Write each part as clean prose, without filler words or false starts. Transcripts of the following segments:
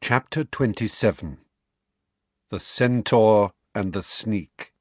Chapter 27 The Centaur and the Sneak.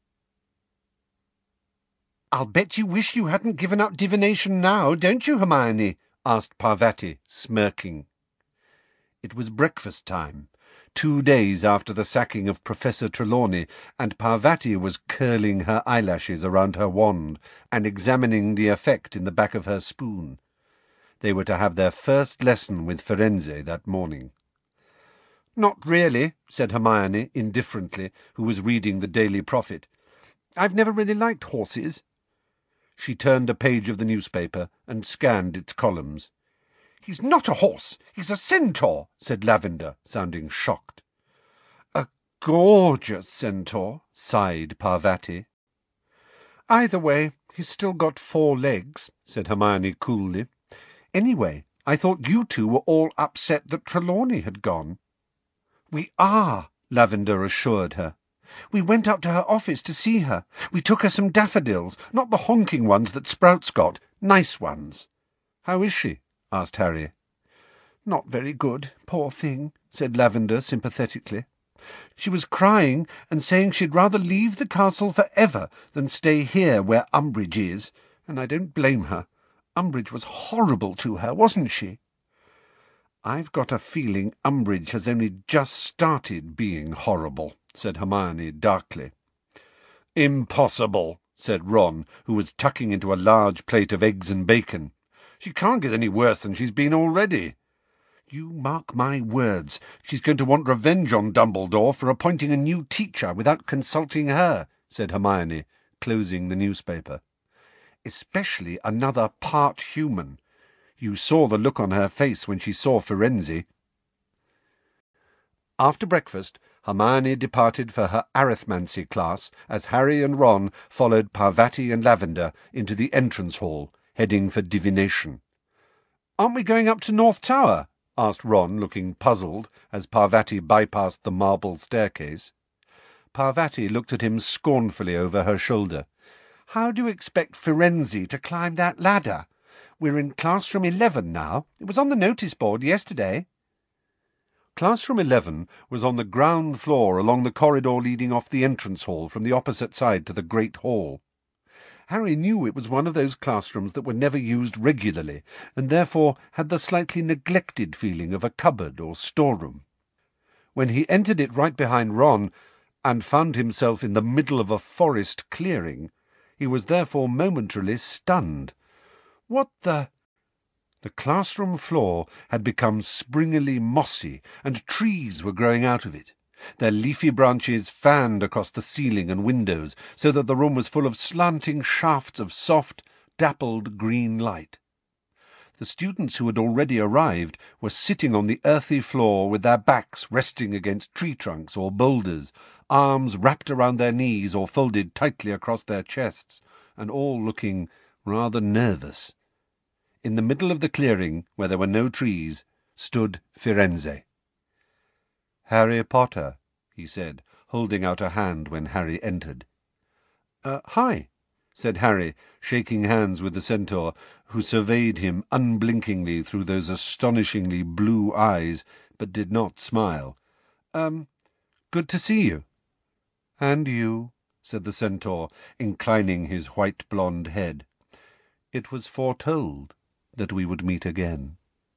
"I'll bet you wish you hadn't given up divination now, don't you, Hermione?" asked Parvati, smirking. It was breakfast time, 2 days after the sacking of Professor Trelawney, and Parvati was curling her eyelashes around her wand and examining the effect in the back of her spoon. They were to have their first lesson with Firenze that morning. "Not really," said Hermione indifferently, who was reading the Daily Prophet. "I've never really liked horses." She turned a page of the newspaper and scanned its columns. "He's not a horse, he's a centaur," said Lavender, sounding shocked. "A gorgeous centaur," sighed Parvati. "Either way, he's still got 4 legs," said Hermione coolly. "Anyway, I thought you two were all upset that Trelawney had gone." "We are," Lavender assured her. "We went up to her office to see her. We took her some daffodils, not the honking ones that Sprouts got, nice ones." "How is she?" asked Harry. "Not very good, poor thing," said Lavender sympathetically. "She was crying and saying she'd rather leave the castle for ever than stay here where Umbridge is, and I don't blame her. Umbridge was horrible to her, wasn't she?" "I've got a feeling Umbridge has only just started being horrible," said Hermione darkly. "Impossible," said Ron, who was tucking into a large plate of eggs and bacon. "She can't get any worse than she's been already." "You mark my words, she's going to want revenge on Dumbledore for appointing a new teacher without consulting her," said Hermione, closing the newspaper. "Especially another part human. You saw the look on her face when she saw Firenze." After breakfast, Hermione departed for her arithmancy class as Harry and Ron followed Parvati and Lavender into the entrance hall, heading for divination. "Aren't we going up to North Tower?" asked Ron, looking puzzled, as Parvati bypassed the marble staircase. Parvati looked at him scornfully over her shoulder. "How do you expect Firenze to climb that ladder? We're in classroom 11 now. It was on the notice board yesterday." Classroom 11 was on the ground floor along the corridor leading off the entrance hall from the opposite side to the Great Hall. Harry knew it was one of those classrooms that were never used regularly, and therefore had the slightly neglected feeling of a cupboard or storeroom. When he entered it right behind Ron, and found himself in the middle of a forest clearing, he was therefore momentarily stunned. What the— The classroom floor had become springily mossy, and trees were growing out of it. Their leafy branches fanned across the ceiling and windows, so that the room was full of slanting shafts of soft, dappled green light. The students who had already arrived were sitting on the earthy floor with their backs resting against tree trunks or boulders, arms wrapped around their knees or folded tightly across their chests, and all looking rather nervous. In the middle of the clearing, where there were no trees, stood Firenze. "Harry Potter," he said, holding out a hand when Harry entered. "Hi," said Harry, shaking hands with the centaur, who surveyed him unblinkingly through those astonishingly blue eyes, but did not smile. Good to see you." "And you," said the centaur, inclining his white-blonde head. "It was foretold that we would meet again."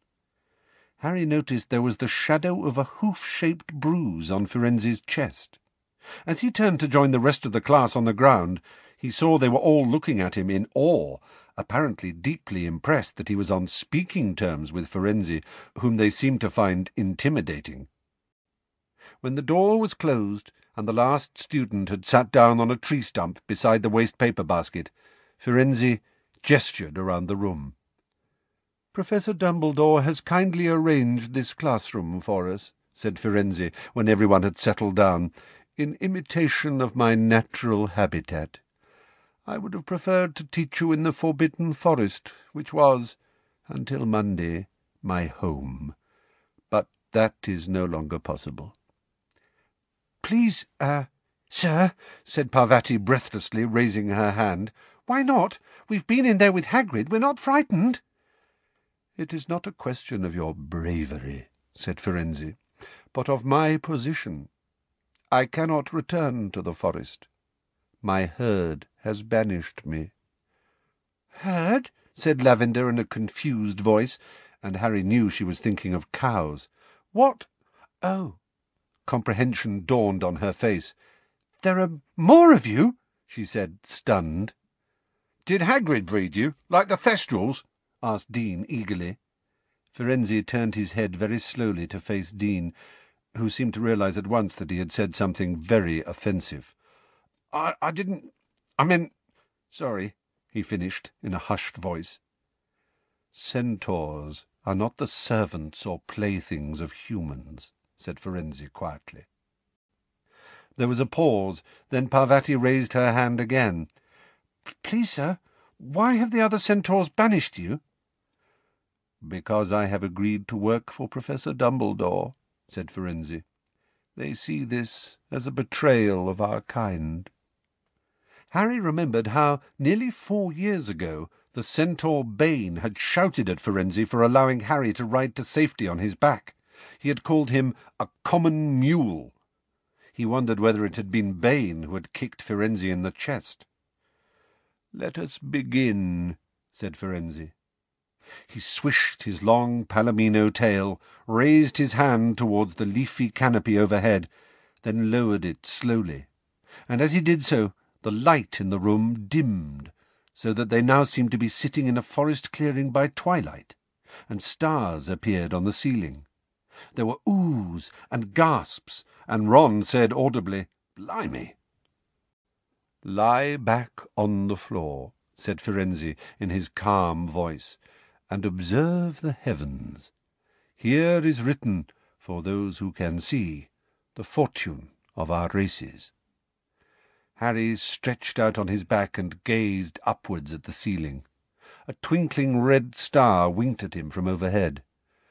Harry noticed there was the shadow of a hoof-shaped bruise on Firenze's chest. As he turned to join the rest of the class on the ground, he saw they were all looking at him in awe, apparently deeply impressed that he was on speaking terms with Firenze, whom they seemed to find intimidating. When the door was closed and the last student had sat down on a tree stump beside the waste-paper basket, Firenze gestured around the room. "Professor Dumbledore has kindly arranged this classroom for us," said Firenze, when everyone had settled down, "in imitation of my natural habitat. I would have preferred to teach you in the Forbidden Forest, which was, until Monday, my home. But that is no longer possible." "Please, sir," said Parvati breathlessly, raising her hand. "Why not? We've been in there with Hagrid. We're not frightened." "It is not a question of your bravery," said Firenze, but of my position. I cannot return to the forest. My herd has banished me." "Herd?" said Lavender in a confused voice, and Harry knew she was thinking of cows. "What? Oh!" Comprehension dawned on her face. "There are more of you?" she said, stunned. "Did Hagrid breed you, like the Thestrals?" asked Dean eagerly. Firenze turned his head very slowly to face Dean, who seemed to realize at once that he had said something very offensive. I didn't... I meant... Sorry," he finished in a hushed voice. "Centaurs are not the servants or playthings of humans," said Firenze quietly. There was a pause. Then Parvati raised her hand again. "Please, sir, why have the other centaurs banished you?" "Because I have agreed to work for Professor Dumbledore," said Firenze. "They see this as a betrayal of our kind." Harry remembered how, nearly 4 years ago, the centaur Bane had shouted at Firenze for allowing Harry to ride to safety on his back. He had called him a common mule. He wondered whether it had been Bane who had kicked Firenze in the chest. "Let us begin," said Firenze. He swished his long palomino tail, raised his hand towards the leafy canopy overhead, then lowered it slowly, and as he did so the light in the room dimmed, so that they now seemed to be sitting in a forest clearing by twilight, and stars appeared on the ceiling. There were oohs and gasps, and Ron said audibly, "Blimey!" "Lie back on the floor," said Firenze in his calm voice, "and observe the heavens. Here is written, for those who can see, the fortune of our races." Harry stretched out on his back and gazed upwards at the ceiling. A twinkling red star winked at him from overhead.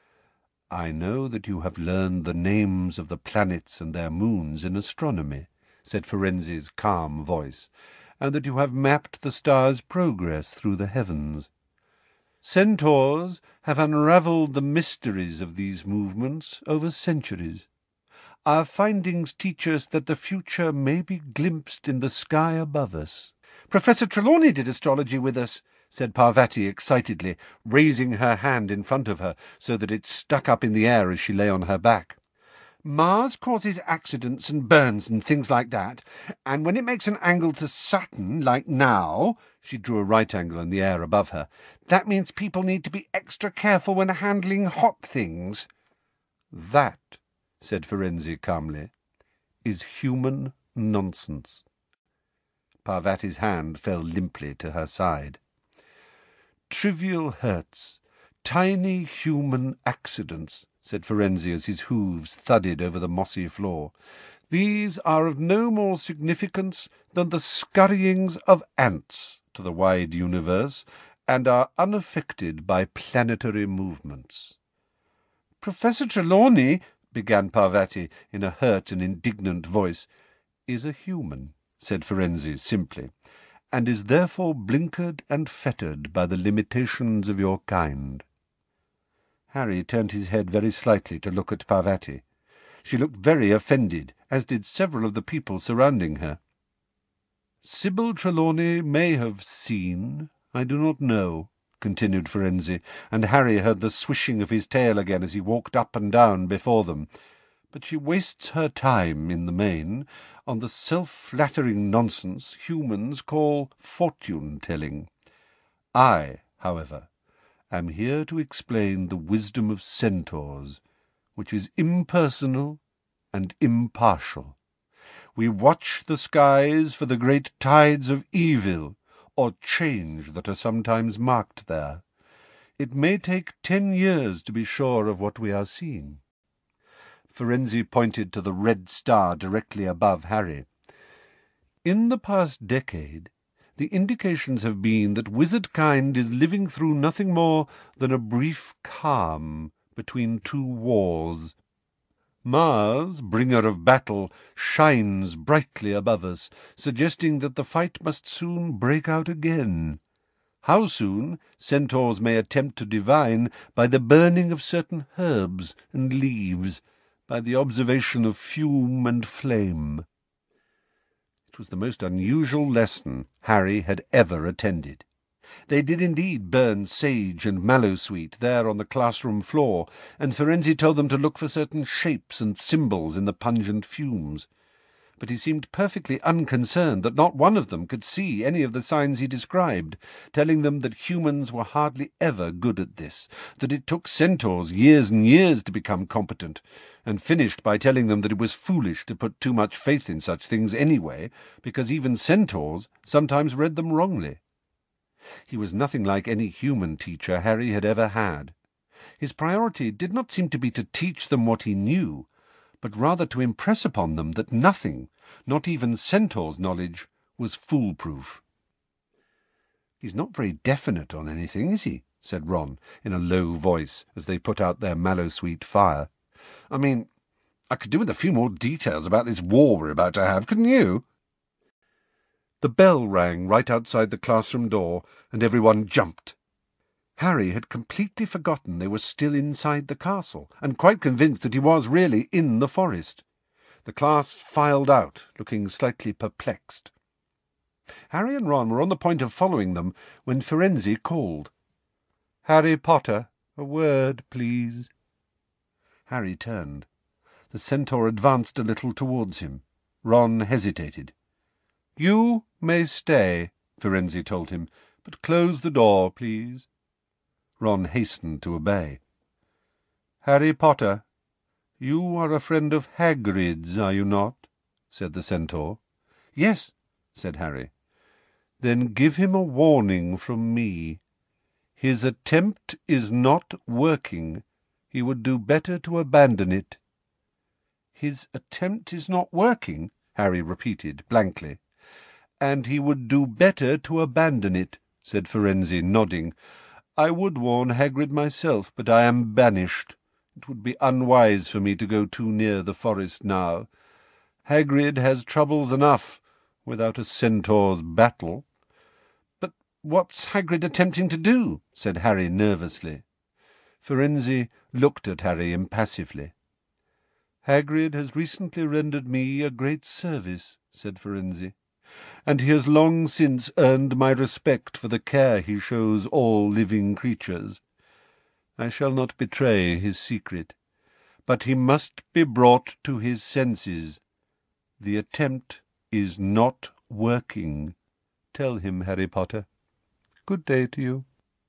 "I know that you have learned the names of the planets and their moons in astronomy," said Firenze's calm voice, "and that you have mapped the stars' progress through the heavens. Centaurs have unravelled the mysteries of these movements over centuries. Our findings teach us that the future may be glimpsed in the sky above us." "Professor Trelawney did astrology with us," said Parvati excitedly, raising her hand in front of her so that it stuck up in the air as she lay on her back. "Mars causes accidents and burns and things like that, and when it makes an angle to Saturn, like now," she drew a right angle in the air above her, "that means people need to be extra careful when handling hot things." "That," said Firenze calmly, "is human nonsense." Parvati's hand fell limply to her side. "Trivial hurts, tiny human accidents," said Firenze as his hooves thudded over the mossy floor. "These are of no more significance than the scurryings of ants to the wide universe, and are unaffected by planetary movements." "Professor Trelawney," began Parvati in a hurt and indignant voice. "Is a human," said Firenze simply, "and is therefore blinkered and fettered by the limitations of your kind." Harry turned his head very slightly to look at Parvati. She looked very offended, as did several of the people surrounding her. "Sybil Trelawney may have seen, I do not know," continued Firenze, and Harry heard the swishing of his tail again as he walked up and down before them. "But she wastes her time, in the main, on the self-flattering nonsense humans call fortune-telling. I, however, am here to explain the wisdom of centaurs, which is impersonal and impartial. We watch the skies for the great tides of evil or change that are sometimes marked there. It may take 10 years to be sure of what we are seeing." Firenze pointed to the red star directly above Harry. "In the past decade, the indications have been that wizard-kind is living through nothing more than a brief calm between 2 wars. Mars, bringer of battle, shines brightly above us, suggesting that the fight must soon break out again. How soon, centaurs may attempt to divine by the burning of certain herbs and leaves, by the observation of fume and flame. It was the most unusual lesson Harry had ever attended. They did indeed burn sage and mallowsweet there on the classroom floor, and Ferenczi told them to look for certain shapes and symbols in the pungent fumes. But he seemed perfectly unconcerned that not one of them could see any of the signs he described, telling them that humans were hardly ever good at this, that it took centaurs years and years to become competent, and finished by telling them that it was foolish to put too much faith in such things anyway, because even centaurs sometimes read them wrongly. He was nothing like any human teacher Harry had ever had. His priority did not seem to be to teach them what he knew, but rather to impress upon them that nothing, not even centaur's knowledge, was foolproof. "He's not very definite on anything, is he?" said Ron, in a low voice, as they put out their mallowsweet fire. "I mean, I could do with a few more details about this war we're about to have, couldn't you?" The bell rang right outside the classroom door, and everyone jumped. Harry had completely forgotten they were still inside the castle, and quite convinced that he was really in the forest. The class filed out, looking slightly perplexed. Harry and Ron were on the point of following them when Ferenczi called. "Harry Potter, a word, please." Harry turned. The centaur advanced a little towards him. Ron hesitated. "You may stay," Ferenczi told him, "but close the door, please." Ron hastened to obey. "Harry Potter, you are a friend of Hagrid's, are you not?" said the centaur. "Yes," said Harry. "Then give him a warning from me. His attempt is not working. He would do better to abandon it." "His attempt is not working?" Harry repeated blankly. "And he would do better to abandon it," said Ferenczi, nodding. "I would warn Hagrid myself, but I am banished. It would be unwise for me to go too near the forest now. Hagrid has troubles enough without a centaur's battle." "But what's Hagrid attempting to do?" said Harry nervously. Ferenczi looked at Harry impassively. "Hagrid has recently rendered me a great service," said Ferenczi, "and he has long since earned my respect for the care he shows all living creatures. I shall not betray his secret, but he must be brought to his senses. The attempt is not working. Tell him, Harry Potter. Good day to you."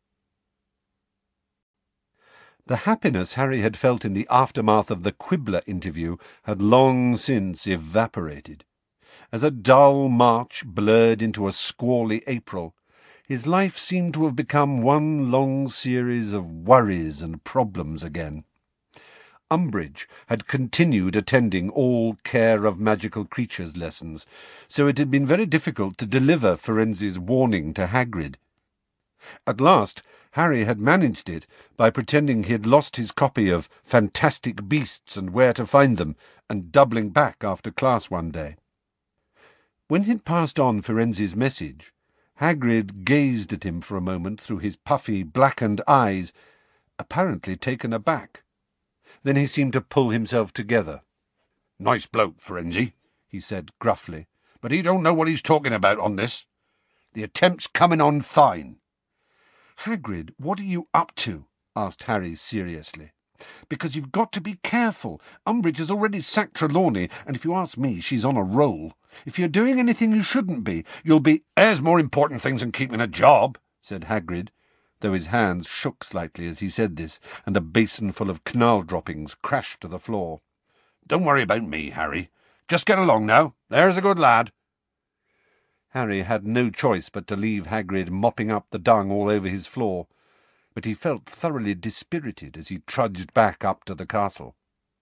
The happiness Harry had felt in the aftermath of the Quibbler interview had long since evaporated. As a dull March blurred into a squally April, his life seemed to have become one long series of worries and problems again. Umbridge had continued attending all care of magical creatures lessons, so it had been very difficult to deliver Ferenczi's warning to Hagrid. At last Harry had managed it by pretending he had lost his copy of Fantastic Beasts and Where to Find Them, and doubling back after class one day. When he had passed on Ferenczi's message, Hagrid gazed at him for a moment through his puffy, blackened eyes, apparently taken aback. Then he seemed to pull himself together. "Nice bloke, Ferenczi," he said gruffly, "but he don't know what he's talking about on this. The attempt's coming on fine." "Hagrid, what are you up to?" asked Harry seriously. "Because you've got to be careful. Umbridge has already sacked Trelawney, and if you ask me, she's on a roll. If you're doing anything you shouldn't be, you'll be—" "There's more important things than keeping a job," said Hagrid, though his hands shook slightly as he said this, and a basin full of knarl droppings crashed to the floor. "Don't worry about me, Harry. Just get along now. There's a good lad." Harry had no choice but to leave Hagrid mopping up the dung all over his floor, but he felt thoroughly dispirited as he trudged back up to the castle.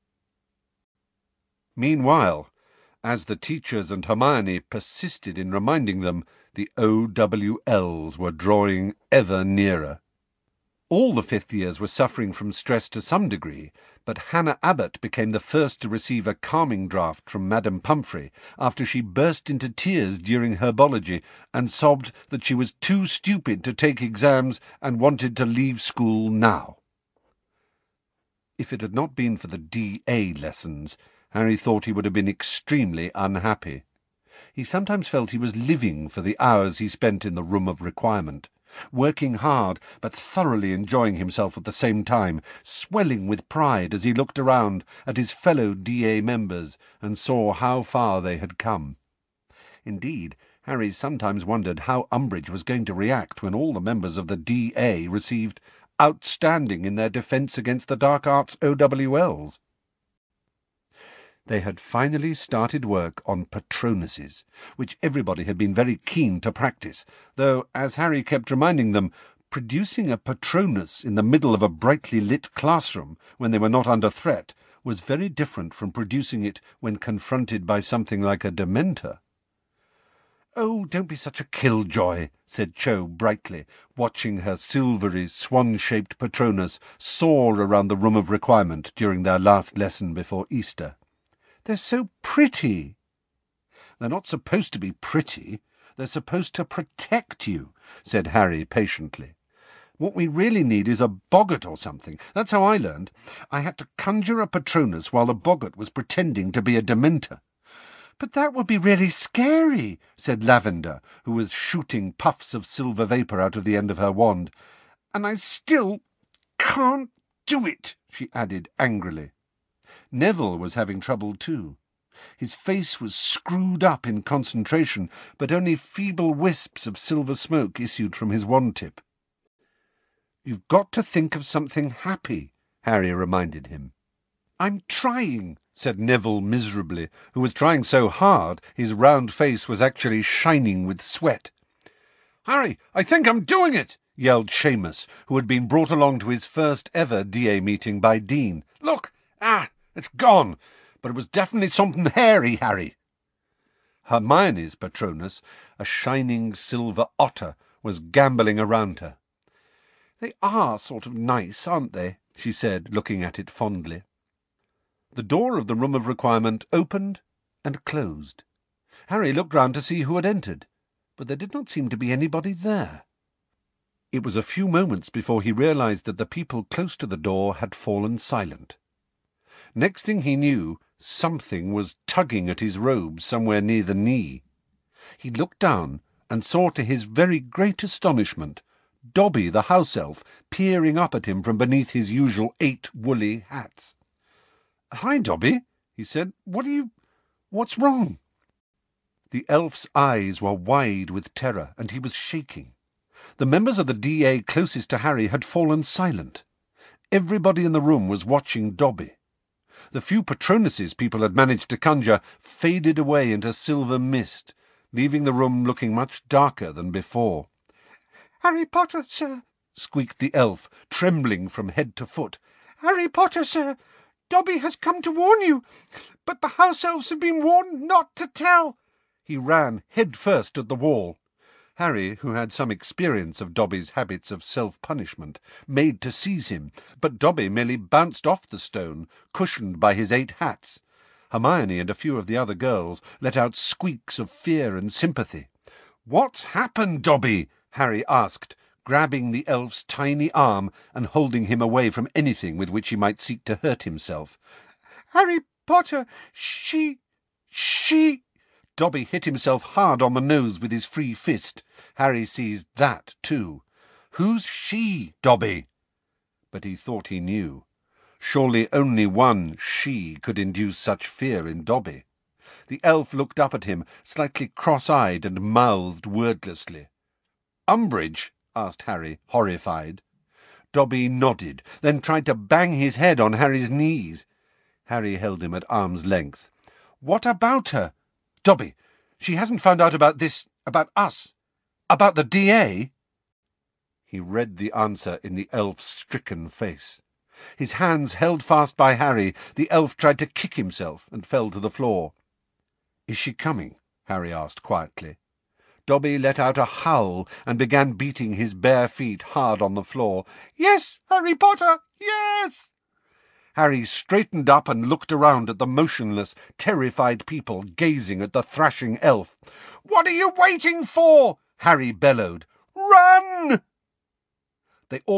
Meanwhile, as the teachers and Hermione persisted in reminding them, the OWLs were drawing ever nearer. All the fifth years were suffering from stress to some degree, but Hannah Abbott became the first to receive a calming draught from Madame Pumphrey after she burst into tears during herbology and sobbed that she was too stupid to take exams and wanted to leave school now. If it had not been for the D.A. lessons, Harry thought he would have been extremely unhappy. He sometimes felt he was living for the hours he spent in the room of requirement, working hard but thoroughly enjoying himself at the same time, swelling with pride as he looked around at his fellow D.A. members and saw how far they had come. Indeed, Harry sometimes wondered how Umbridge was going to react when all the members of the D.A. received outstanding in their defence against the Dark Arts OWLs. They had finally started work on Patronuses, which everybody had been very keen to practice, though, as Harry kept reminding them, producing a Patronus in the middle of a brightly lit classroom when they were not under threat was very different from producing it when confronted by something like a Dementor. "Oh, don't be such a killjoy," said Cho brightly, watching her silvery, swan-shaped Patronus soar around the room of requirement during their last lesson before Easter. "They're so pretty." "They're not supposed to be pretty. They're supposed to protect you," said Harry patiently. "What we really need is a boggart or something. That's how I learned. I had to conjure a Patronus while the boggart was pretending to be a Dementor." "But that would be really scary," said Lavender, who was shooting puffs of silver vapour out of the end of her wand. "And I still can't do it," she added angrily. Neville was having trouble too. His face was screwed up in concentration, but only feeble wisps of silver smoke issued from his wand-tip. "You've got to think of something happy," Harry reminded him. "I'm trying," said Neville miserably, who was trying so hard his round face was actually shining with sweat. "Harry, I think I'm doing it!" yelled Seamus, who had been brought along to his first ever DA meeting by Dean. "Look! It's gone, but it was definitely something hairy, Harry." Hermione's Patronus, a shining silver otter, was gambolling around her. "They are sort of nice, aren't they?" she said, looking at it fondly. The door of the room of requirement opened and closed. Harry looked round to see who had entered, but there did not seem to be anybody there. It was a few moments before he realized that the people close to the door had fallen silent. Next thing he knew, something was tugging at his robe somewhere near the knee. He looked down and saw to his very great astonishment Dobby the house elf peering up at him from beneath his usual 8 woolly hats. "Hi, Dobby," he said. What's wrong?" The elf's eyes were wide with terror, and he was shaking. The members of the DA closest to Harry had fallen silent. Everybody in the room was watching Dobby. The few Patronuses people had managed to conjure faded away into silver mist, leaving the room looking much darker than before. "Harry Potter, sir," squeaked the elf, trembling from head to foot. "Harry Potter, sir. Dobby has come to warn you, but the house elves have been warned not to tell." He ran head first at the wall. Harry, who had some experience of Dobby's habits of self-punishment, made to seize him, but Dobby merely bounced off the stone, cushioned by his 8 hats. Hermione and a few of the other girls let out squeaks of fear and sympathy. "What's happened, Dobby?" Harry asked, grabbing the elf's tiny arm and holding him away from anything with which he might seek to hurt himself. "Harry Potter, she—" Dobby hit himself hard on the nose with his free fist. Harry seized that too. "Who's she, Dobby?" But he thought he knew. Surely only one she could induce such fear in Dobby. The elf looked up at him, slightly cross-eyed, and mouthed wordlessly. "Umbridge?" asked Harry, horrified. Dobby nodded, then tried to bang his head on Harry's knees. Harry held him at arm's length. "What about her? Dobby, she hasn't found out about about us, about the DA?" He read the answer in the elf's stricken face. His hands held fast by Harry, the elf tried to kick himself and fell to the floor. "Is she coming?" Harry asked quietly. Dobby let out a howl and began beating his bare feet hard on the floor. "Yes, Harry Potter, yes!" Harry straightened up and looked around at the motionless, terrified people gazing at the thrashing elf. "What are you waiting for?" Harry bellowed. "Run!" They all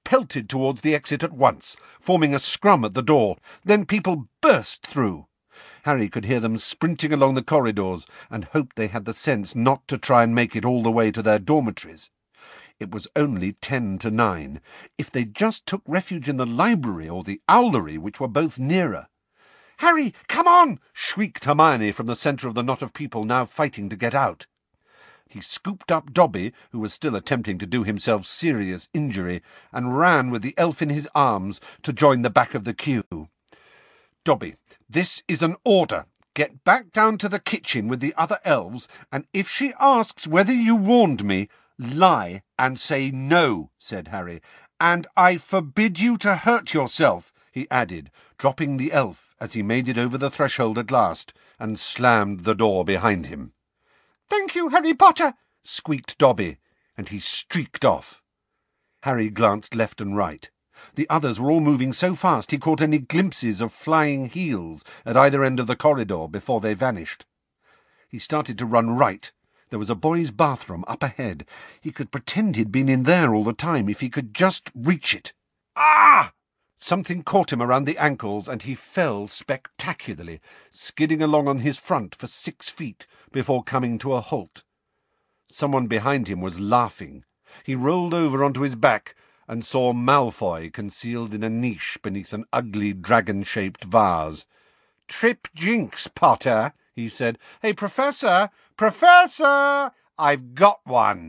pelted towards the exit at once, forming a scrum at the door. Then people burst through. Harry could hear them sprinting along the corridors, and hoped they had the sense not to try and make it all the way to their dormitories. It was only 10 to 9. If they just took refuge in the library or the owlery, which were both nearer. "Harry, come on!" shrieked Hermione from the centre of the knot of people now fighting to get out. He scooped up Dobby, who was still attempting to do himself serious injury, and ran with the elf in his arms to join the back of the queue. "Dobby, this is an order. Get back down to the kitchen with the other elves, and if she asks whether you warned me, lie and say no," said Harry. "And I forbid you to hurt yourself," he added, dropping the elf as he made it over the threshold at last, and slammed the door behind him. "Thank you, Harry Potter," squeaked Dobby, and he streaked off. Harry glanced left and right. The others were all moving so fast he caught only glimpses of flying heels at either end of the corridor before they vanished. He started to run right. There was a boys' bathroom up ahead. He could pretend he'd been in there all the time if he could just reach it. Ah! Something caught him around the ankles, and he fell spectacularly, skidding along on his front for 6 feet before coming to a halt. Someone behind him was laughing. He rolled over onto his back and saw Malfoy concealed in a niche beneath an ugly dragon-shaped vase. "Trip Jinx, Potter," he said. "Hey, Professor! Professor! I've got one!"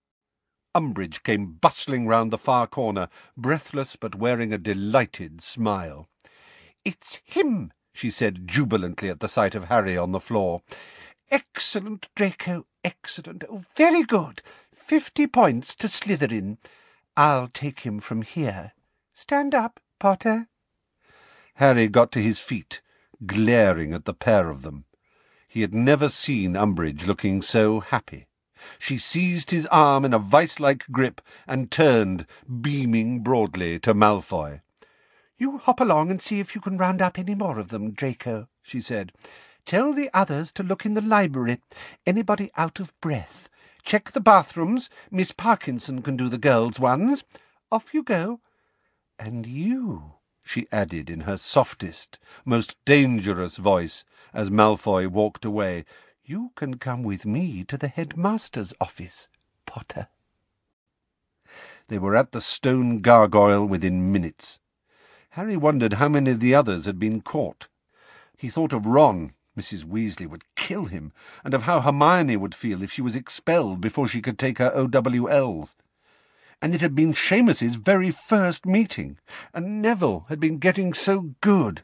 Umbridge came bustling round the far corner, breathless but wearing a delighted smile. "It's him," she said jubilantly at the sight of Harry on the floor. "Excellent, Draco, excellent. Oh, very good. 50 points to Slytherin. I'll take him from here. Stand up, Potter." Harry got to his feet, glaring at the pair of them. He had never seen Umbridge looking so happy. She seized his arm in a vice-like grip and turned, beaming broadly, to Malfoy. "You hop along and see if you can round up any more of them, Draco," she said. "Tell the others to look in the library. Anybody out of breath. Check the bathrooms. Miss Parkinson can do the girls' ones. Off you go. And you," she added in her softest, most dangerous voice, as Malfoy walked away, "you can come with me to the headmaster's office, Potter." They were at the stone gargoyle within minutes. Harry wondered how many of the others had been caught. He thought of Ron. Mrs. Weasley would kill him, and of how Hermione would feel if she was expelled before she could take her OWLs. And it had been Seamus's very first meeting, and Neville had been getting so good.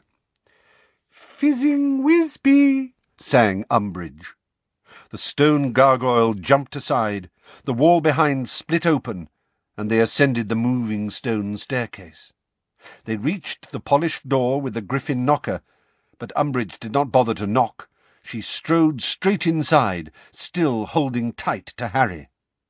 "Fizzing Whizbee," sang Umbridge. The stone gargoyle jumped aside, the wall behind split open, and they ascended the moving stone staircase. They reached the polished door with the griffin knocker, but Umbridge did not bother to knock. She strode straight inside, still holding tight to Harry.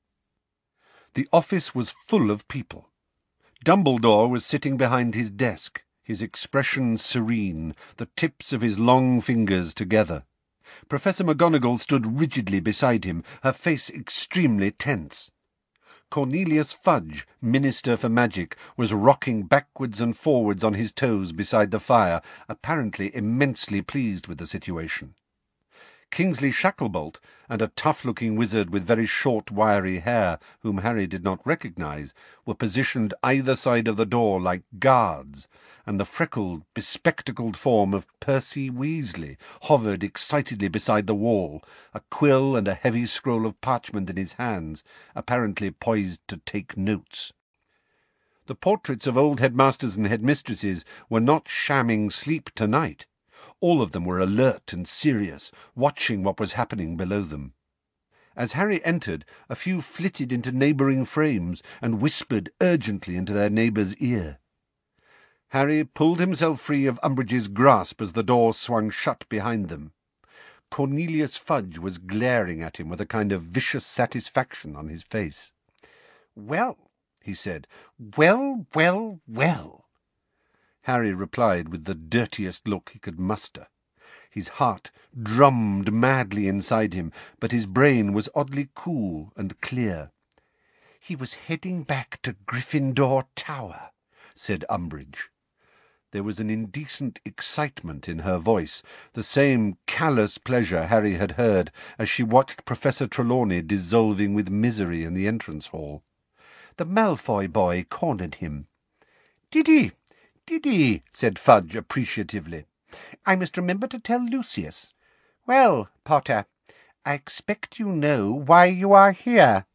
The office was full of people. Dumbledore was sitting behind his desk, his expression serene, the tips of his long fingers together. Professor McGonagall stood rigidly beside him, her face extremely tense. Cornelius Fudge, Minister for Magic, was rocking backwards and forwards on his toes beside the fire, apparently immensely pleased with the situation. Kingsley Shacklebolt, and a tough-looking wizard with very short, wiry hair, whom Harry did not recognise, were positioned either side of the door like guards, and the freckled, bespectacled form of Percy Weasley hovered excitedly beside the wall, a quill and a heavy scroll of parchment in his hands, apparently poised to take notes. The portraits of old headmasters and headmistresses were not shamming sleep tonight. All of them were alert and serious, watching what was happening below them. As Harry entered, a few flitted into neighbouring frames and whispered urgently into their neighbour's ear. Harry pulled himself free of Umbridge's grasp as the door swung shut behind them. Cornelius Fudge was glaring at him with a kind of vicious satisfaction on his face. "Well," he said, "well, well, well." Harry replied with the dirtiest look he could muster. His heart drummed madly inside him, but his brain was oddly cool and clear. "He was heading back to Gryffindor Tower," said Umbridge. There was an indecent excitement in her voice, the same callous pleasure Harry had heard as she watched Professor Trelawney dissolving with misery in the entrance hall. The Malfoy boy cornered him. "Did he? Did he?" said Fudge appreciatively. "I must remember to tell Lucius. Well, Potter, I expect you know why you are here."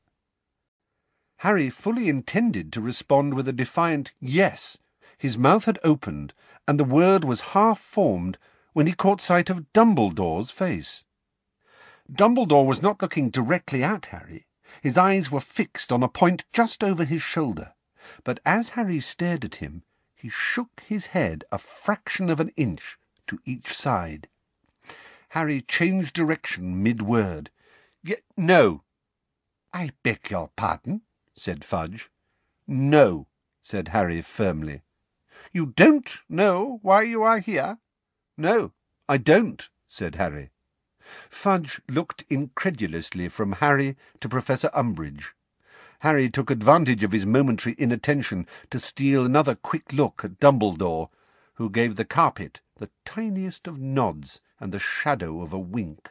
Harry fully intended to respond with a defiant yes. His mouth had opened, and the word was half formed when he caught sight of Dumbledore's face. Dumbledore was not looking directly at Harry. His eyes were fixed on a point just over his shoulder, but as Harry stared at him, he shook his head a fraction of an inch to each side. Harry changed direction mid-word. "No." "I beg your pardon?" said Fudge. "No," said Harry firmly. "You don't know why you are here?" "No, I don't," said Harry. Fudge looked incredulously from Harry to Professor Umbridge. Harry took advantage of his momentary inattention to steal another quick look at Dumbledore, who gave the carpet the tiniest of nods and the shadow of a wink.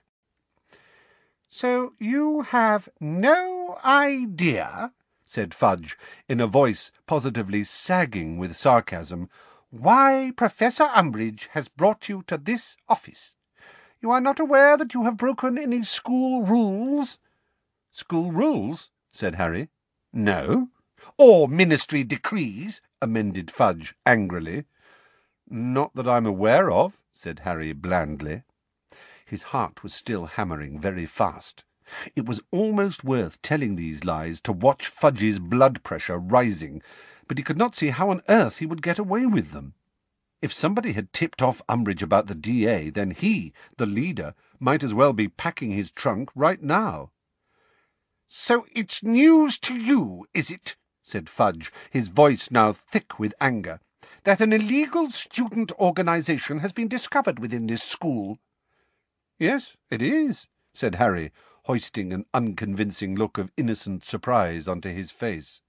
"So you have no idea," said Fudge, in a voice positively sagging with sarcasm, "why Professor Umbridge has brought you to this office? You are not aware that you have broken any school rules?" "School rules?" said Harry. "No." "Or ministry decrees," amended Fudge angrily. "Not that I'm aware of," said Harry blandly. His heart was still hammering very fast. It was almost worth telling these lies to watch Fudge's blood pressure rising, but he could not see how on earth he would get away with them. If somebody had tipped off Umbridge about the DA, then he, the leader, might as well be packing his trunk right now. "So it's news to you, is it," said Fudge, his voice now thick with anger, "that an illegal student organisation has been discovered within this school?" "Yes, it is," said Harry, hoisting an unconvincing look of innocent surprise onto his face.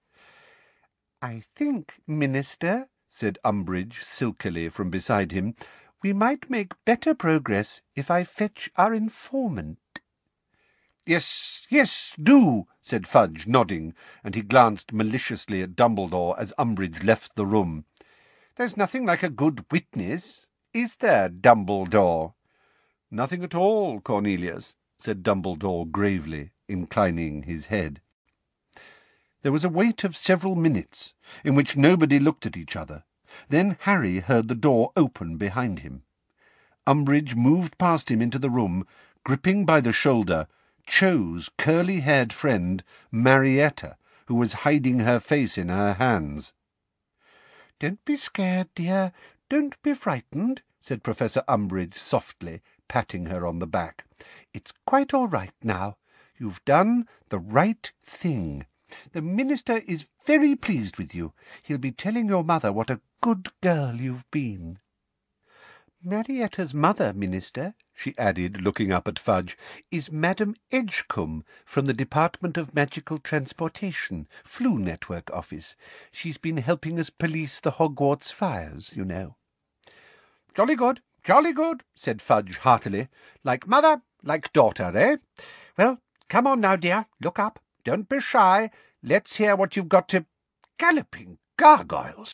"I think, Minister," said Umbridge silkily from beside him, "we might make better progress if I fetch our informant." "Yes, yes, do," said Fudge, nodding, and he glanced maliciously at Dumbledore as Umbridge left the room. "There's nothing like a good witness, is there, Dumbledore?" "Nothing at all, Cornelius," said Dumbledore gravely, inclining his head. There was a wait of several minutes, in which nobody looked at each other. Then Harry heard the door open behind him. Umbridge moved past him into the room, gripping by the shoulder Cho's curly-haired friend, Marietta, who was hiding her face in her hands. "Don't be scared, dear. Don't be frightened," said Professor Umbridge softly, patting her on the back. "It's quite all right now. You've done the right thing. The Minister is very pleased with you. He'll be telling your mother what a good girl you've been." "Marietta's mother, Minister," she added, looking up at Fudge, "is Madam Edgecombe from the Department of Magical Transportation, Flu Network office. She's been helping us police the Hogwarts fires, you know." "Jolly good," said Fudge heartily. "Like mother, like daughter, eh? Well, come on now, dear, look up. Don't be shy. Let's hear what you've got to— Galloping gargoyles!"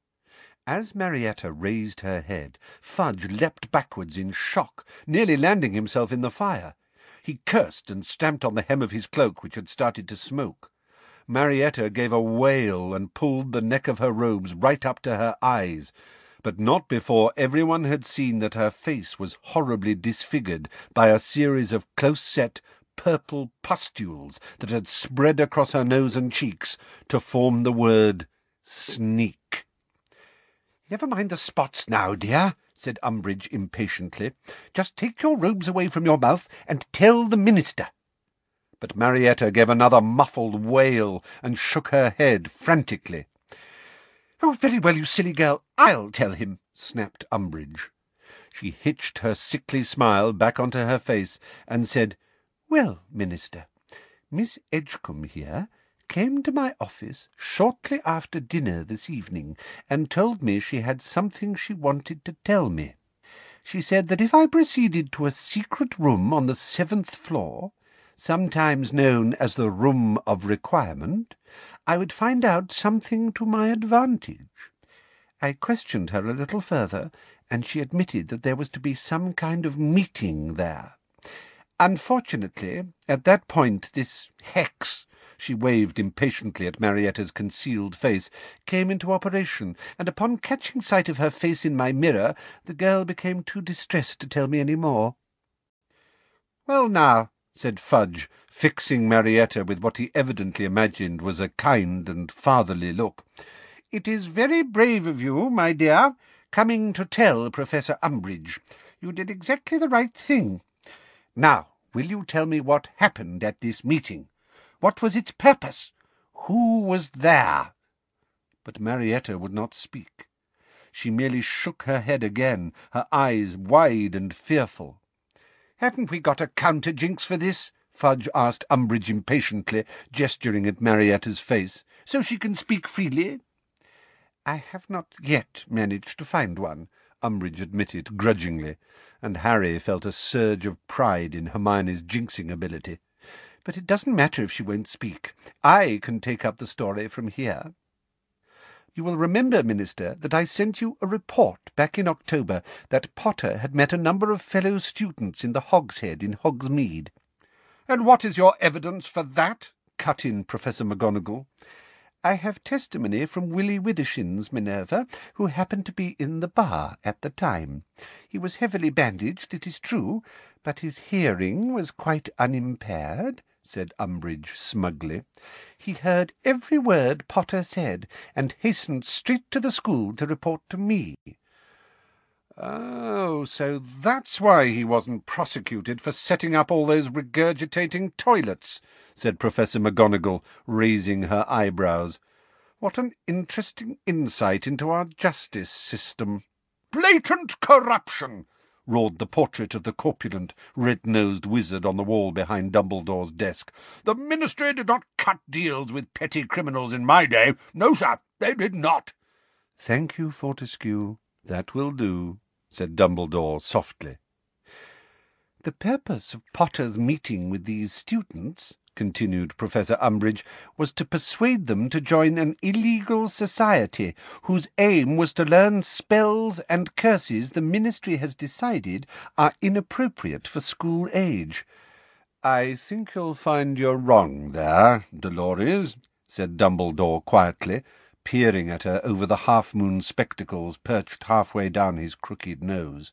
As Marietta raised her head, Fudge leapt backwards in shock, nearly landing himself in the fire. He cursed and stamped on the hem of his cloak, which had started to smoke. Marietta gave a wail and pulled the neck of her robes right up to her eyes, but not before everyone had seen that her face was horribly disfigured by a series of close-set purple pustules that had spread across her nose and cheeks to form the word sneak. "Never mind the spots now, dear," said Umbridge impatiently. "Just take your robes away from your mouth and tell the Minister." But Marietta gave another muffled wail and shook her head frantically. "Oh, very well, you silly girl, I'll tell him," snapped Umbridge. She hitched her sickly smile back onto her face and said, "Well, Minister, Miss Edgecombe here came to my office shortly after dinner this evening, and told me she had something she wanted to tell me. She said that if I proceeded to a secret room on the 7th floor, sometimes known as the Room of Requirement, I would find out something to my advantage. I questioned her a little further, and she admitted that there was to be some kind of meeting there. Unfortunately, at that point this hex," she waved impatiently at Marietta's concealed face, "came into operation, and upon catching sight of her face in my mirror, the girl became too distressed to tell me any more." "Well, now," said Fudge, fixing Marietta with what he evidently imagined was a kind and fatherly look, "it is very brave of you, my dear, coming to tell Professor Umbridge. You did exactly the right thing. Now, will you tell me what happened at this meeting? What was its purpose? Who was there?" But Marietta would not speak. She merely shook her head again, her eyes wide and fearful. "Haven't we got a counter-jinx for this?" Fudge asked Umbridge impatiently, gesturing at Marietta's face, "so she can speak freely?" "I have not yet managed to find one," Umbridge admitted grudgingly, and Harry felt a surge of pride in Hermione's jinxing ability. "But it doesn't matter if she won't speak. I can take up the story from here. You will remember, Minister, that I sent you a report back in October that Potter had met a number of fellow students in the Hogshead in Hogsmeade." "And what is your evidence for that?" cut in Professor McGonagall. "I have testimony from Willie Widdershins, Minerva, who happened to be in the bar at the time. He was heavily bandaged, it is true, but his hearing was quite unimpaired," said Umbridge smugly. "He heard every word Potter said, and hastened straight to the school to report to me." "Oh, so that's why he wasn't prosecuted for setting up all those regurgitating toilets," said Professor McGonagall, raising her eyebrows. "What an interesting insight into our justice system." "Blatant corruption!" roared the portrait of the corpulent, red-nosed wizard on the wall behind Dumbledore's desk. "The Ministry did not cut deals with petty criminals in my day. No, sir, they did not." "Thank you, Fortescue. That will do," said Dumbledore softly. "The purpose of Potter's meeting with these students," continued Professor Umbridge, "was to persuade them to join an illegal society, whose aim was to learn spells and curses the Ministry has decided are inappropriate for school age." "I think you'll find you're wrong there, Dolores," said Dumbledore quietly, peering at her over the half-moon spectacles perched halfway down his crooked nose.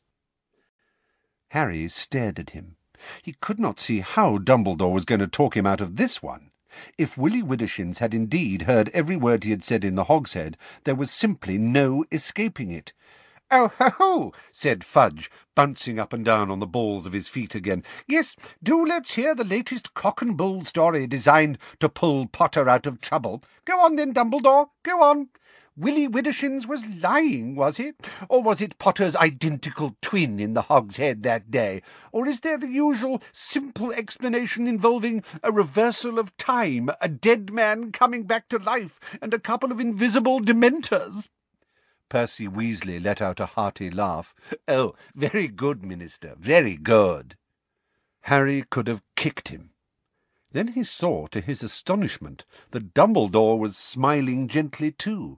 Harry stared at him. He could not see how Dumbledore was going to talk him out of this one. If Willie Widdershins had indeed heard every word he had said in the Hogshead, there was simply no escaping it. "Oh, ho!" said Fudge, bouncing up and down on the balls of his feet again. "Yes, do let's hear the latest cock and bull story designed to pull Potter out of trouble. Go on then, Dumbledore, go on. Willie Widdershins was lying, was he? Or was it Potter's identical twin in the Hogshead that day? Or is there the usual simple explanation involving a reversal of time, a dead man coming back to life, and a couple of invisible Dementors?" Percy Weasley let out a hearty laugh. "Oh, very good, Minister, very good." Harry could have kicked him. Then he saw, to his astonishment, that Dumbledore was smiling gently too.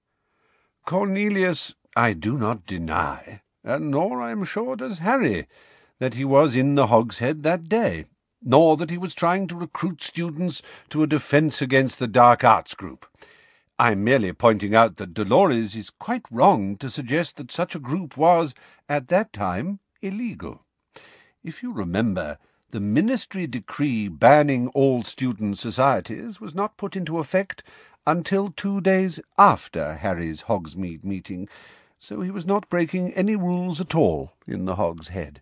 "Cornelius, I do not deny, and nor I am sure does Harry, that he was in the Hogshead that day, nor that he was trying to recruit students to a defence against the Dark Arts group. I am merely pointing out that Dolores is quite wrong to suggest that such a group was, at that time, illegal. If you remember, the Ministry decree banning all student societies was not put into effect until 2 days after Harry's Hogsmeade meeting, so he was not breaking any rules at all in the Hogshead."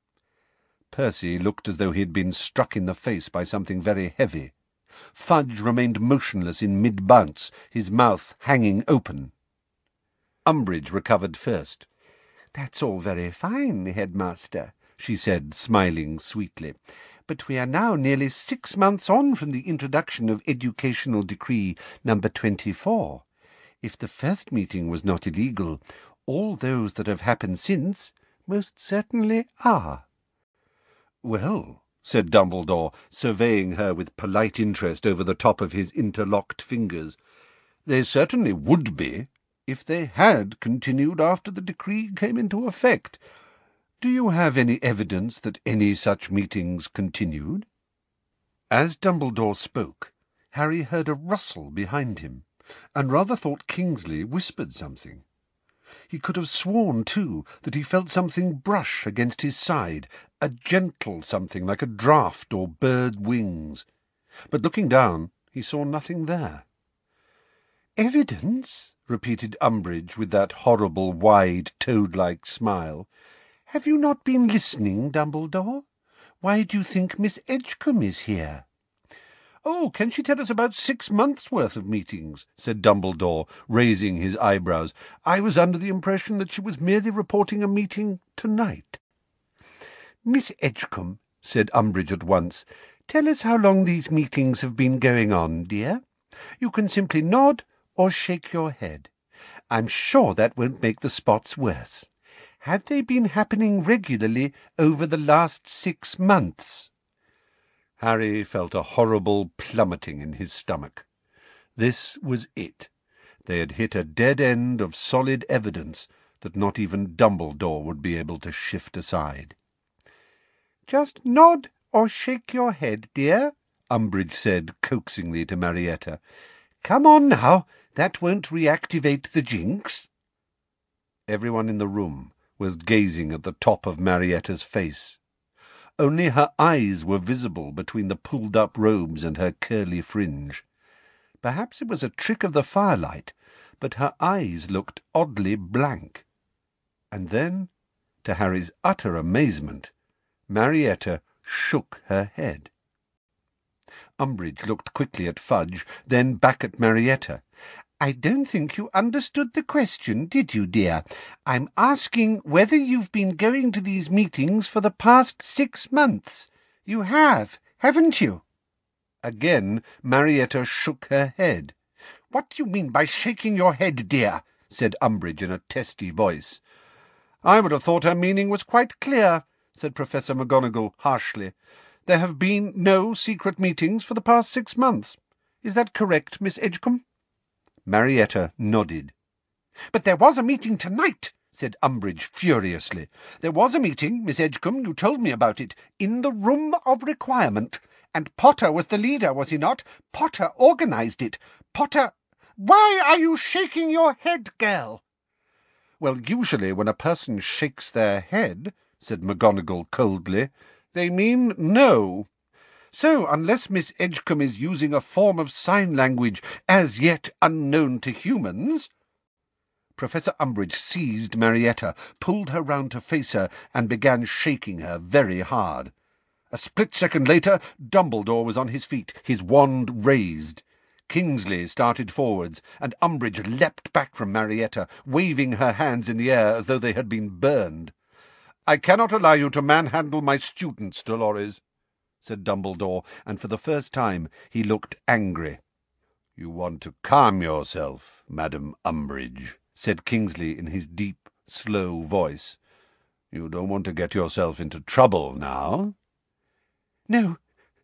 Percy looked as though he had been struck in the face by something very heavy. Fudge remained motionless in mid-bounce, his mouth hanging open. Umbridge recovered first. "That's all very fine, Headmaster," she said, smiling sweetly, but we are now nearly 6 months on from the introduction of Educational Decree number 24. If the first meeting was not illegal, all those that have happened since most certainly are." "Well," said Dumbledore, surveying her with polite interest over the top of his interlocked fingers, "they certainly would be, if they had continued after the decree came into effect. Do you have any evidence that any such meetings continued?" As Dumbledore spoke, Harry heard a rustle behind him, and rather thought Kingsley whispered something. He could have sworn, too, that he felt something brush against his side, a gentle something like a draught or bird wings. But looking down, he saw nothing there. "Evidence?" repeated Umbridge with that horrible, wide, toad-like smile. "Have you not been listening, Dumbledore? Why do you think Miss Edgecombe is here?" "Oh, can she tell us about 6 months' worth of meetings?" said Dumbledore, raising his eyebrows. "I was under the impression that she was merely reporting a meeting tonight." "Miss Edgecombe," said Umbridge at once, "tell us how long these meetings have been going on, dear. You can simply nod or shake your head. I'm sure that won't make the spots worse. Have they been happening regularly over the last 6 months? Harry felt a horrible plummeting in his stomach. This was it. They had hit a dead end of solid evidence that not even Dumbledore would be able to shift aside. "Just nod or shake your head, dear," Umbridge said coaxingly to Marietta. "Come on now, that won't reactivate the jinx." Everyone in the room was gazing at the top of Marietta's face. Only her eyes were visible between the pulled-up robes and her curly fringe. Perhaps it was a trick of the firelight, but her eyes looked oddly blank. And then, to Harry's utter amazement, Marietta shook her head. Umbridge looked quickly at Fudge, then back at Marietta. "I don't think you understood the question, did you, dear? I'm asking whether you've been going to these meetings for the past 6 months. You have, haven't you?" Again Marietta shook her head. "What do you mean by shaking your head, dear?" said Umbridge in a testy voice. "I would have thought her meaning was quite clear," said Professor McGonagall harshly. "There have been no secret meetings for the past 6 months. Is that correct, Miss Edgecombe?" Marietta nodded. "But there was a meeting tonight," said Umbridge furiously. "There was a meeting, Miss Edgecombe, you told me about it, in the Room of Requirement. And Potter was the leader, was he not? Potter organised it. Potter— Why are you shaking your head, girl?" "Well, usually when a person shakes their head," said McGonagall coldly, "they mean no. So, unless Miss Edgecombe is using a form of sign language as yet unknown to humans—" Professor Umbridge seized Marietta, pulled her round to face her, and began shaking her very hard. A split second later, Dumbledore was on his feet, his wand raised. Kingsley started forwards, and Umbridge leapt back from Marietta, waving her hands in the air as though they had been burned. "I cannot allow you to manhandle my students, Dolores," said Dumbledore, and for the first time he looked angry. "You want to calm yourself, Madam Umbridge," said Kingsley in his deep, slow voice. "You don't want to get yourself into trouble now." "No,"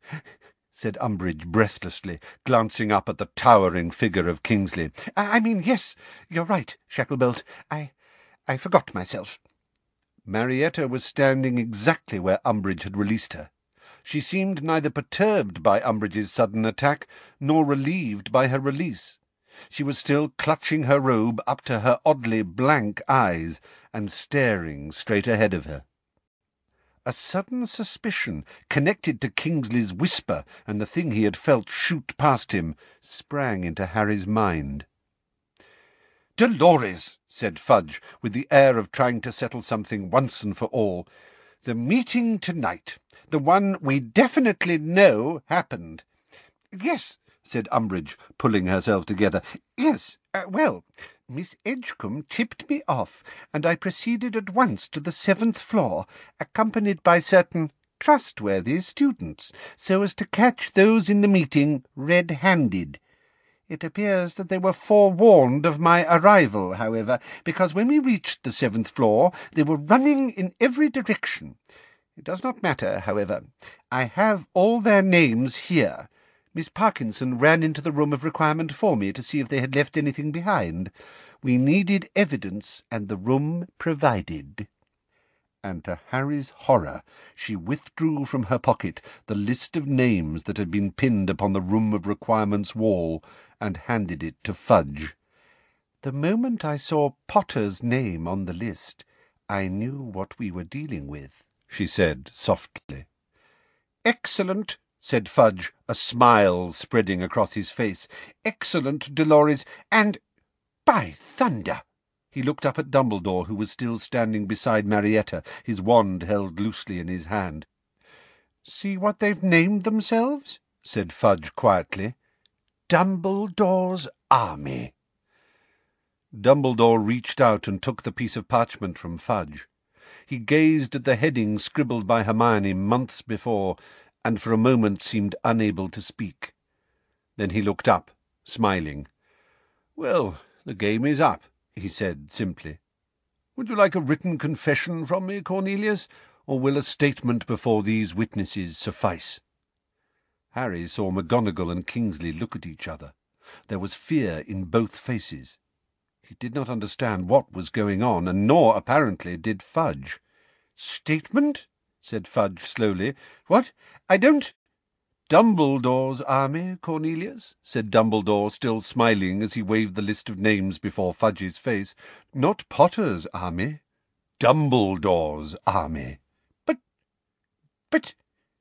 said Umbridge breathlessly, glancing up at the towering figure of Kingsley. I mean, yes, you're right, Shacklebolt. I forgot myself." Marietta was standing exactly where Umbridge had released her. She seemed neither perturbed by Umbridge's sudden attack, nor relieved by her release. She was still clutching her robe up to her oddly blank eyes, and staring straight ahead of her. A sudden suspicion, connected to Kingsley's whisper and the thing he had felt shoot past him, sprang into Harry's mind. "Dolores," said Fudge, with the air of trying to settle something once and for all, "the meeting tonight, the one we definitely know happened." "Yes," said Umbridge, pulling herself together. "Yes, well, Miss Edgecombe tipped me off, and I proceeded at once to the 7th floor, accompanied by certain trustworthy students, so as to catch those in the meeting red-handed. It appears that they were forewarned of my arrival, however, because when we reached the 7th floor they were running in every direction. It does not matter, however. I have all their names here. Miss Parkinson ran into the room of requirement for me to see if they had left anything behind. We needed evidence, and the room provided." And to Harry's horror she withdrew from her pocket the list of names that had been pinned upon the room of requirement's wall, and handed it to Fudge. "The moment I saw Potter's name on the list, I knew what we were dealing with," she said softly. "Excellent," said Fudge, a smile spreading across his face. "Excellent, Dolores, and, by thunder!" He looked up at Dumbledore, who was still standing beside Marietta, his wand held loosely in his hand. "See what they've named themselves," said Fudge quietly. "Dumbledore's Army." Dumbledore reached out and took the piece of parchment from Fudge. He gazed at the heading scribbled by Hermione months before, and for a moment seemed unable to speak. Then he looked up, smiling. "Well, the game is up," he said simply. "Would you like a written confession from me, Cornelius, or will a statement before these witnesses suffice?" Harry saw McGonagall and Kingsley look at each other. There was fear in both faces. He did not understand what was going on, and nor, apparently, did Fudge. "Statement?" said Fudge slowly. "What? I don't—" "Dumbledore's Army, Cornelius," said Dumbledore, still smiling as he waved the list of names before Fudge's face. "Not Potter's Army. Dumbledore's Army." But...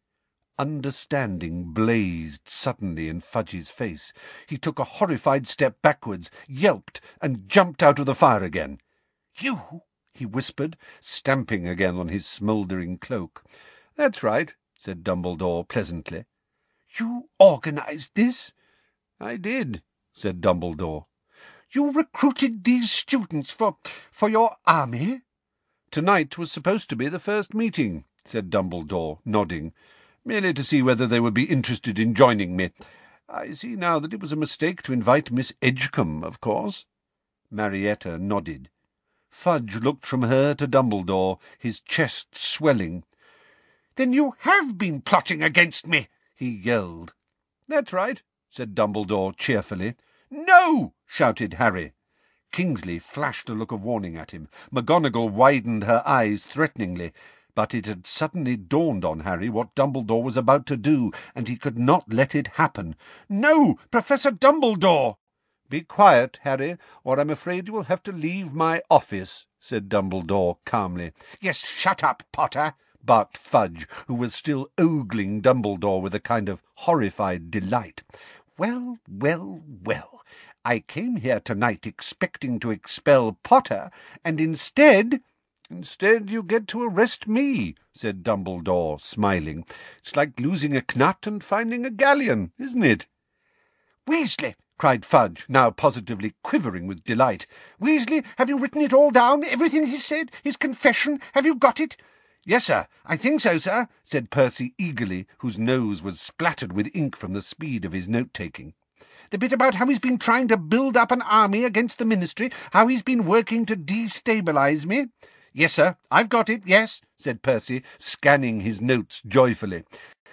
Understanding blazed suddenly in Fudge's face. He took a horrified step backwards, yelped, and jumped out of the fire again. "You!" he whispered, stamping again on his smouldering cloak. "That's right," said Dumbledore pleasantly. "You organized this?" "I did," said Dumbledore. "You recruited these students for your army?" "Tonight was supposed to be the first meeting," said Dumbledore, nodding. "Merely to see whether they would be interested in joining me. I see now that it was a mistake to invite Miss Edgecombe, of course." Marietta nodded. Fudge looked from her to Dumbledore, his chest swelling. "Then you have been plotting against me!" he yelled. "That's right," said Dumbledore cheerfully. "No!" shouted Harry. Kingsley flashed a look of warning at him. McGonagall widened her eyes threateningly. But it had suddenly dawned on Harry what Dumbledore was about to do, and he could not let it happen. "No, Professor Dumbledore!" "Be quiet, Harry, or I'm afraid you will have to leave my office," said Dumbledore calmly. "Yes, shut up, Potter," barked Fudge, who was still ogling Dumbledore with a kind of horrified delight. "Well, well, well. I came here tonight expecting to expel Potter, and instead—" "Instead you get to arrest me," said Dumbledore, smiling. "It's like losing a knut and finding a galleon, isn't it?" "Weasley!" cried Fudge, now positively quivering with delight. "Weasley, have you written it all down? Everything he said? His confession? Have you got it?" "Yes, sir. I think so, sir," said Percy eagerly, whose nose was splattered with ink from the speed of his note-taking. "The bit about how he's been trying to build up an army against the Ministry, how he's been working to destabilize me?" "Yes, sir, I've got it, yes," said Percy, scanning his notes joyfully.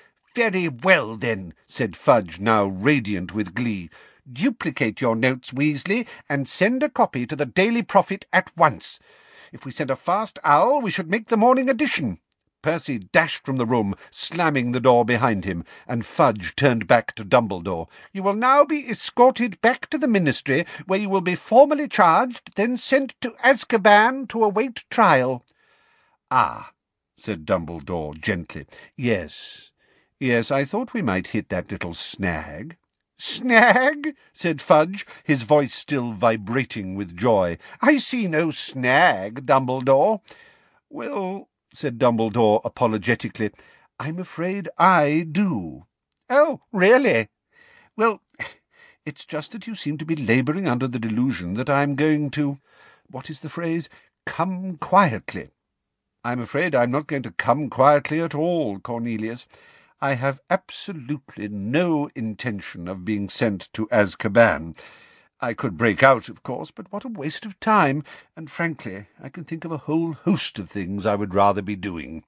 "Very well, then," said Fudge, now radiant with glee. "Duplicate your notes, Weasley, and send a copy to the Daily Prophet at once. If we sent a fast owl, we should make the morning edition." Percy dashed from the room, slamming the door behind him, and Fudge turned back to Dumbledore. "You will now be escorted back to the Ministry, where you will be formally charged, then sent to Azkaban to await trial." "Ah," said Dumbledore gently. Yes, I thought we might hit that little snag." "Snag?" said Fudge, his voice still vibrating with joy. "I see no snag, Dumbledore." "Well," said Dumbledore apologetically, "I'm afraid I do." "Oh, really?" "Well, it's just that you seem to be labouring under the delusion that I'm going to— what is the phrase? Come quietly." I'm afraid I'm not going to come quietly at all, Cornelius. I have absolutely no intention of being sent to Azkaban. I could break out, of course, but what a waste of time, and frankly, I can think of a whole host of things I would rather be doing.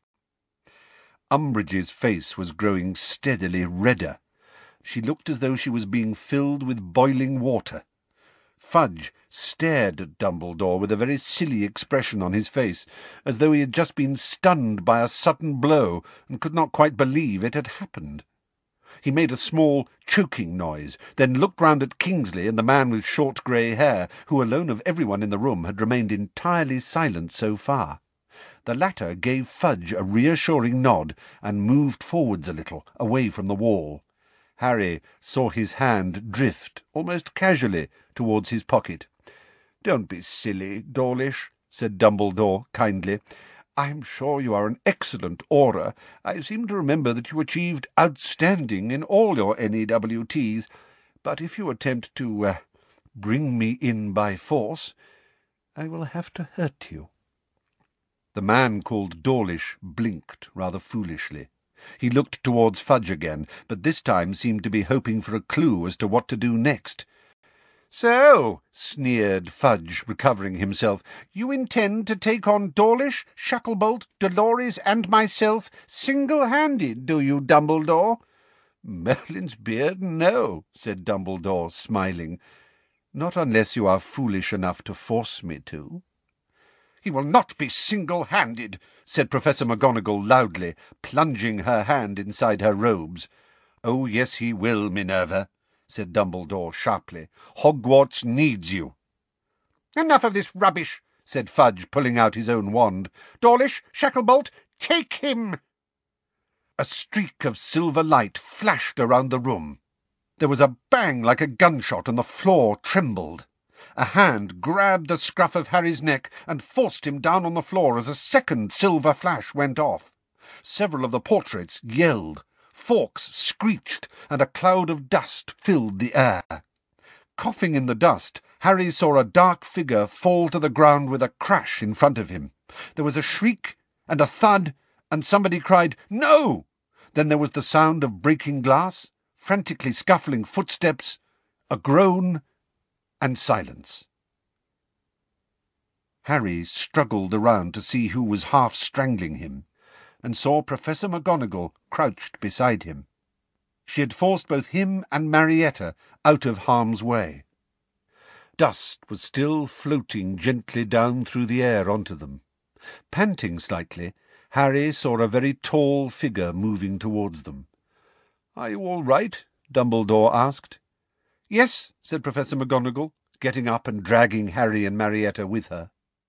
Umbridge's face was growing steadily redder. She looked as though she was being filled with boiling water. Fudge stared at Dumbledore with a very silly expression on his face, as though he had just been stunned by a sudden blow and could not quite believe it had happened. He made a small, choking noise, then looked round at Kingsley and the man with short grey hair, who alone of everyone in the room had remained entirely silent so far. The latter gave Fudge a reassuring nod and moved forwards a little, away from the wall. Harry saw his hand drift, almost casually, towards his pocket. "Don't be silly, Dawlish," said Dumbledore kindly. "I'm sure you are an excellent Auror. I seem to remember that you achieved outstanding in all your NEWTs. But if you attempt to bring me in by force, I will have to hurt you." The man called Dawlish blinked rather foolishly. He looked towards Fudge again, but this time seemed to be hoping for a clue as to what to do next. "So," sneered Fudge, recovering himself, "you intend to take on Dawlish, Shacklebolt, Dolores, and myself single-handed, do you, Dumbledore?" "Merlin's beard, no," said Dumbledore, smiling. "Not unless you are foolish enough to force me to." "He will not be single-handed," said Professor McGonagall loudly, plunging her hand inside her robes. "Oh, yes, he will, Minerva," said Dumbledore sharply. "Hogwarts needs you." "Enough of this rubbish," said Fudge, pulling out his own wand. "Dawlish, Shacklebolt, take him!" A streak of silver light flashed around the room. There was a bang like a gunshot, and the floor trembled. A hand grabbed the scruff of Harry's neck and forced him down on the floor as a second silver flash went off. Several of the portraits yelled. Fawkes screeched, and a cloud of dust filled the air. Coughing in the dust, Harry saw a dark figure fall to the ground with a crash in front of him. There was a shriek and a thud, and somebody cried, "No!" Then there was the sound of breaking glass, frantically scuffling footsteps, a groan, and silence. Harry struggled around to see who was half strangling him, and saw Professor McGonagall crouched beside him. She had forced both him and Marietta out of harm's way. Dust was still floating gently down through the air onto them. Panting slightly, Harry saw a very tall figure moving towards them. "Are you all right?" Dumbledore asked. "Yes," said Professor McGonagall, getting up and dragging Harry and Marietta with her.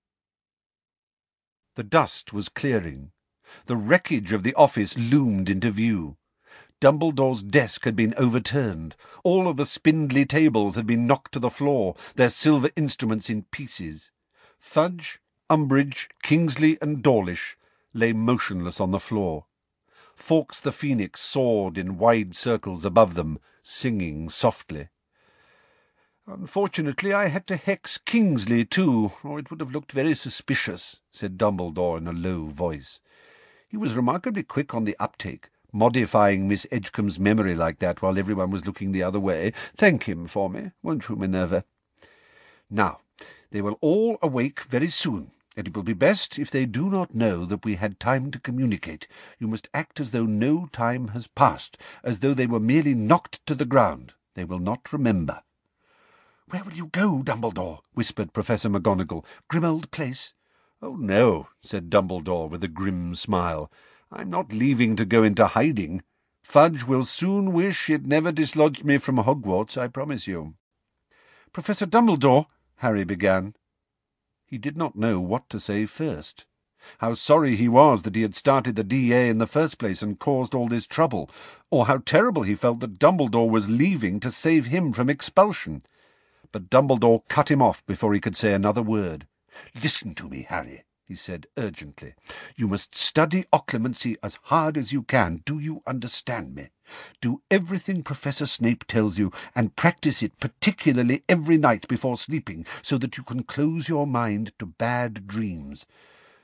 The dust was clearing. The wreckage of the office loomed into view. Dumbledore's desk had been overturned. All of the spindly tables had been knocked to the floor, their silver instruments in pieces. Fudge, Umbridge, Kingsley, and Dawlish lay motionless on the floor. Fawkes the Phoenix soared in wide circles above them, singing softly. "Unfortunately, I had to hex Kingsley, too, or it would have looked very suspicious," said Dumbledore in a low voice. "He was remarkably quick on the uptake, modifying Miss Edgecombe's memory like that while everyone was looking the other way. Thank him for me, won't you, Minerva? Now, they will all awake very soon, and it will be best if they do not know that we had time to communicate. You must act as though no time has passed, as though they were merely knocked to the ground. They will not remember." "Where will you go, Dumbledore?" whispered Professor McGonagall. "Grimmauld Place?" "Oh, no," said Dumbledore with a grim smile. "I'm not leaving to go into hiding. Fudge will soon wish he'd never dislodged me from Hogwarts, I promise you." "Professor Dumbledore," Harry began. He did not know what to say first. How sorry he was that he had started the DA in the first place and caused all this trouble, or how terrible he felt that Dumbledore was leaving to save him from expulsion. But Dumbledore cut him off before he could say another word. "Listen to me, Harry," he said urgently. "You must study occlumency as hard as you can. Do you understand me? Do everything Professor Snape tells you, and practice it particularly every night before sleeping, so that you can close your mind to bad dreams.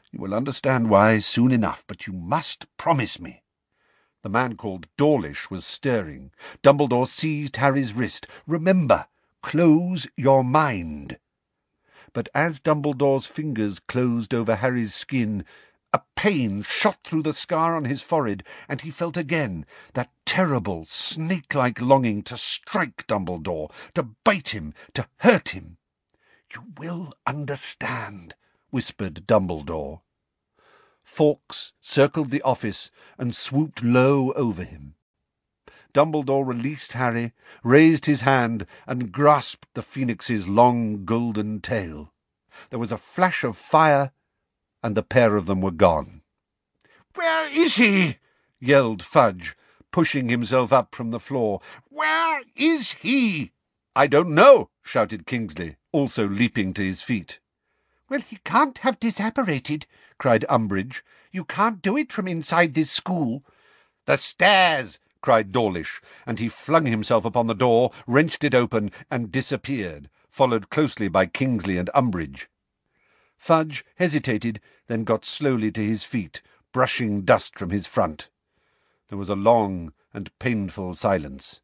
You will understand why soon enough, but you must promise me." The man called Dawlish was stirring. Dumbledore seized Harry's wrist. "Remember, close your mind." But as Dumbledore's fingers closed over Harry's skin, a pain shot through the scar on his forehead, and he felt again that terrible, snake-like longing to strike Dumbledore, to bite him, to hurt him. "You will understand," whispered Dumbledore. Fawkes circled the office and swooped low over him. Dumbledore released Harry, raised his hand, and grasped the phoenix's long golden tail. There was a flash of fire, and the pair of them were gone. "Where is he?" yelled Fudge, pushing himself up from the floor. "Where is he?" "I don't know," shouted Kingsley, also leaping to his feet. "Well, he can't have disapparated," cried Umbridge. "You can't do it from inside this school." "The stairs!" cried Dawlish, and he flung himself upon the door, wrenched it open, and disappeared, followed closely by Kingsley and Umbridge. Fudge hesitated, then got slowly to his feet, brushing dust from his front. There was a long and painful silence.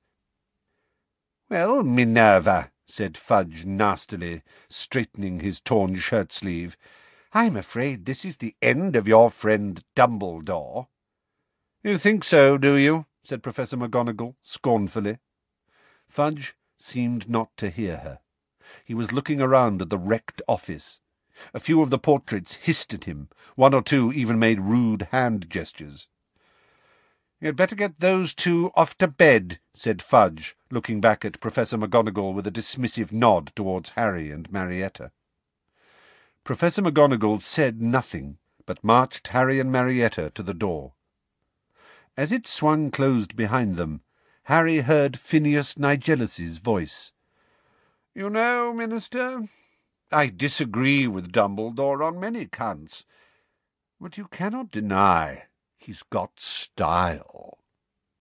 "Well, Minerva," said Fudge nastily, straightening his torn shirt-sleeve, "I'm afraid this is the end of your friend Dumbledore." "You think so, do you?" said Professor McGonagall, scornfully. Fudge seemed not to hear her. He was looking around at the wrecked office. A few of the portraits hissed at him. One or two even made rude hand gestures. "You'd better get those two off to bed," said Fudge, looking back at Professor McGonagall with a dismissive nod towards Harry and Marietta. Professor McGonagall said nothing, but marched Harry and Marietta to the door. As it swung closed behind them, Harry heard Phineas Nigellus's voice. "You know, Minister, I disagree with Dumbledore on many counts, but you cannot deny he's got style."